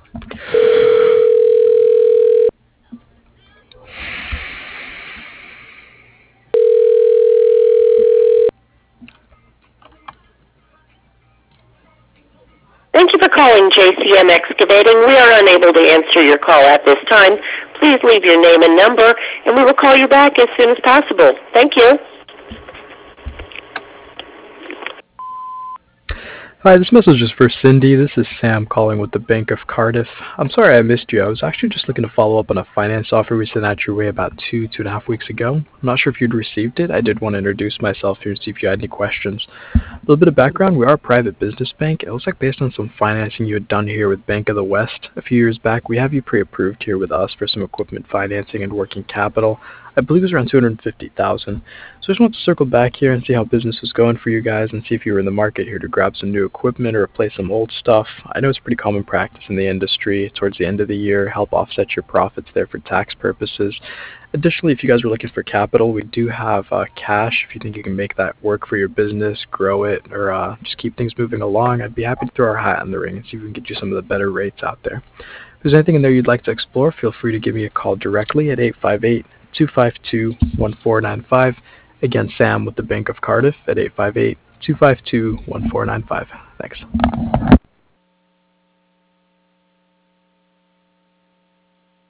Thank you for calling JCM Excavating. We are unable to answer your call at this time. Please leave your name and number, and we will call you back as soon as possible. Thank you. Hi, this message is for Cindy. This is Sam calling with the Bank of Cardiff. I'm sorry I missed you. I was actually just looking to follow up on a finance offer we sent out your way about 2.5 weeks ago. I'm not sure if you'd received it. I did want to introduce myself here and see if you had any questions. A little bit of background, we are a private business bank. It looks like based on some financing you had done here with Bank of the West a few years back, we have you pre-approved here with us for some equipment financing and working capital. I believe it was around 250,000. So I just want to circle back here and see how business was going for you guys and see if you were in the market here to grab some new equipment or replace some old stuff. I know it's pretty common practice in the industry towards the end of the year, help offset your profits there for tax purposes. Additionally, if you guys are looking for capital, we do have cash. If you think you can make that work for your business, grow it, or just keep things moving along, I'd be happy to throw our hat in the ring and see if we can get you some of the better rates out there. If there's anything in there you'd like to explore, feel free to give me a call directly at 858-252-1495. Again, Sam with the Bank of Cardiff at 858-252-1495. Thanks.